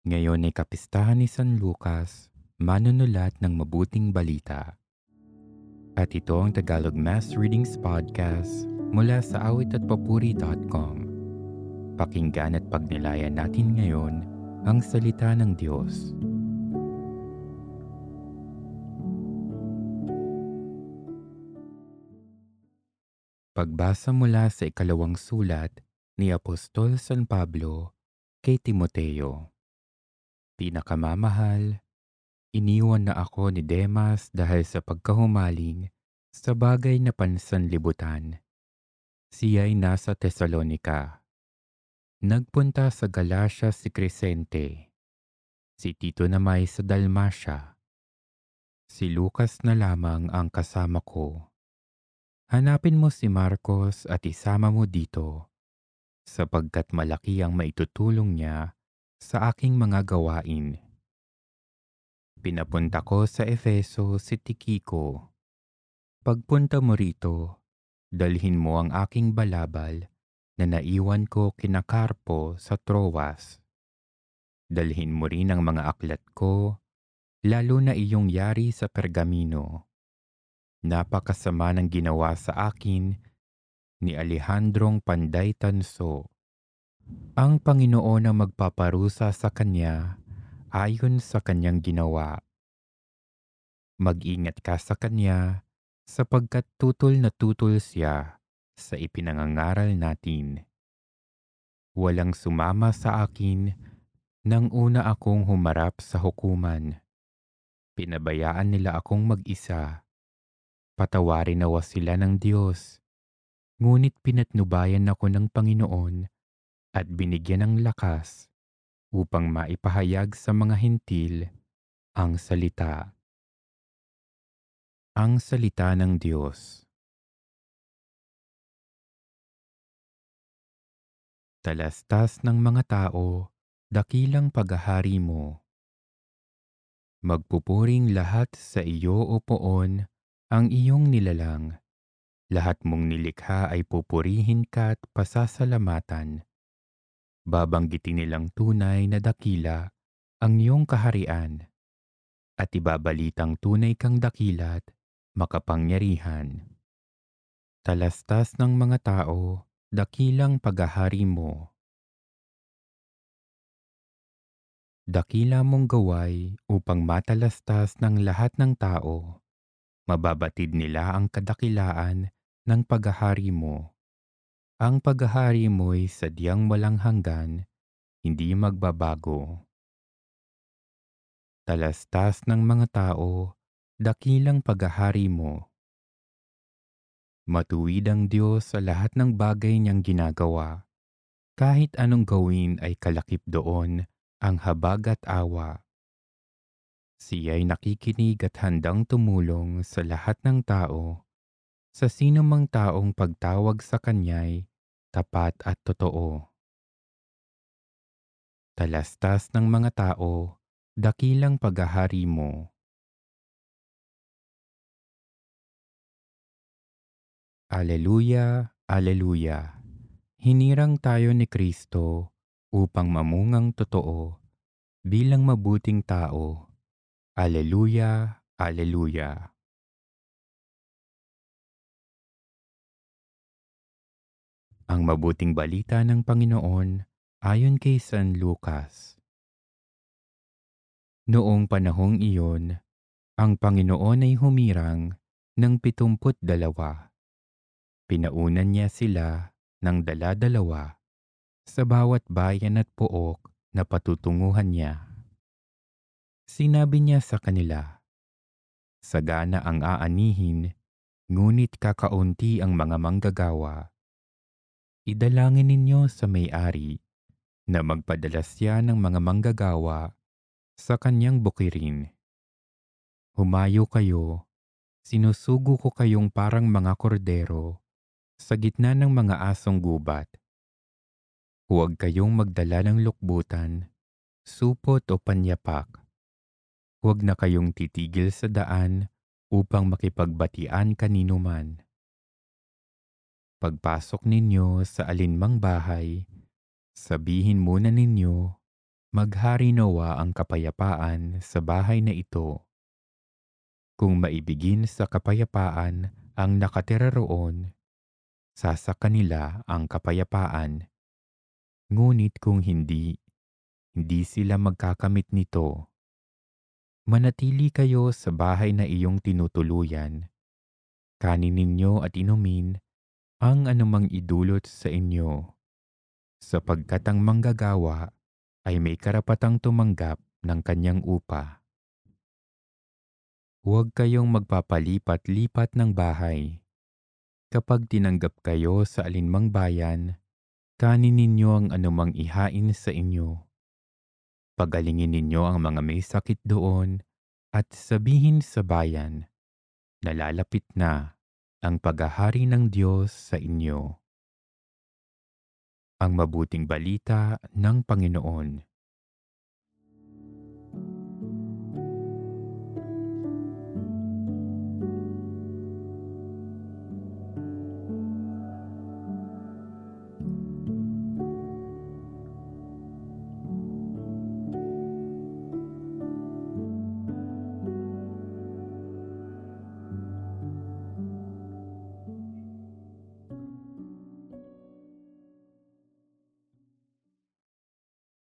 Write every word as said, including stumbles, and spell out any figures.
Ngayon ay kapistahan ni San Lucas, manunulat ng mabuting balita. At ito ang Tagalog Mass Readings Podcast mula sa awit at papuri dot com. Pakinggan at pagnilayan natin ngayon ang salita ng Diyos. Pagbasa mula sa ikalawang sulat ni Apostol San Pablo kay Timoteo. Pinakamamahal, iniwan na ako ni Demas dahil sa pagkahumaling sa bagay na pansanlibutan. Siya'y nasa Tesalonica. Nagpunta sa Galacia si Crescente. Si Tito naman sa Dalmacia. Si Lucas na lamang ang kasama ko. Hanapin mo si Marcos at isama mo dito, sapagkat malaki ang maitutulong niya sa aking mga gawain. Pinapunta ko sa Efeso si Tikiko. Pagpunta mo rito, dalhin mo ang aking balabal na naiwan ko kina Carpo sa Troas. Dalhin mo rin ang mga aklat ko, lalo na iyong yari sa pergamino. Napakasama ng ginawa sa akin ni Alejandrong Panday Tanso. Ang Panginoon ang magpaparusa sa kanya ayon sa kanyang ginawa. Mag-ingat ka sa kanya sapagkat tutol na tutol siya sa ipinangangaral natin. Walang sumama sa akin nang una akong humarap sa hukuman. Pinabayaan nila akong mag-isa. Patawarin nawa sila ng Diyos. Ngunit pinatnubayan ako ng Panginoon at binigyan ng lakas upang maipahayag sa mga hintil ang salita. Ang salita ng Diyos. Talastas ng mga tao, dakilang paghahari mo. Magpupuring lahat sa iyo o poon ang iyong nilalang. Lahat mong nilikha ay pupurihin ka at pasasalamatan. Babanggitin nilang tunay na dakila ang iyong kaharian at ibabalitang tunay kang dakilat, makapangyarihan. Talastas ng mga tao, dakilang paghahari mo. Dakila mong gaway upang matalastas ng lahat ng tao. Mababatid nila ang kadakilaan ng paghahari mo. Ang paghahari mo'y sadyang walang hanggan, hindi magbabago. Talastas ng mga tao, dakilang paghahari mo. Matuwid ang Diyos sa lahat ng bagay niyang ginagawa. Kahit anong gawin ay kalakip doon ang habag at awa. Siya'y nakikinig at handang tumulong sa lahat ng tao, sa sino mang taong pagtawag sa kanya'y tapat at totoo. Talastas ng mga tao, dakilang paghahari mo. Aleluya, aleluya. Hinirang tayo ni Kristo upang mamungang totoo bilang mabuting tao. Aleluya, aleluya. Ang mabuting balita ng Panginoon ayon kay San Lucas. Noong panahong iyon, ang Panginoon ay humirang ng pitumput dalawa. Pinaunan niya sila ng dala-dalawa sa bawat bayan at pook na patutunguhan niya. Sinabi niya sa kanila, sagana ang aanihin, ngunit kakaunti ang mga manggagawa. Idalangin ninyo sa may-ari na magpadala siya ng mga manggagawa sa kanyang bukirin. Humayo kayo, sinusugo ko kayong parang mga kordero sa gitna ng mga asong gubat. Huwag kayong magdala ng lukbutan, supot o panyapak. Huwag na kayong titigil sa daan upang makipagbatian kanino man. Pagpasok ninyo sa alinmang bahay, sabihin muna ninyo, Maghari nawa ang kapayapaan sa bahay na ito. Kung maibigin sa kapayapaan ang nakatira roon, sasa kanila ang kapayapaan. Ngunit kung hindi, hindi sila magkakamit nito. Manatili kayo sa bahay na iyong tinutuluyan. Kanin ninyo at inumin ang anumang idulot sa inyo, sapagkat ang manggagawa ay may karapatang tumanggap ng kanyang upa. Huwag kayong magpapalipat-lipat ng bahay. Kapag tinanggap kayo sa alinmang bayan, kanin ninyo ang anumang ihain sa inyo. Pagalingin ninyo ang mga may sakit doon at sabihin sa bayan, nalalapit na ang paghahari ng Diyos sa inyo. Ang mabuting balita ng Panginoon.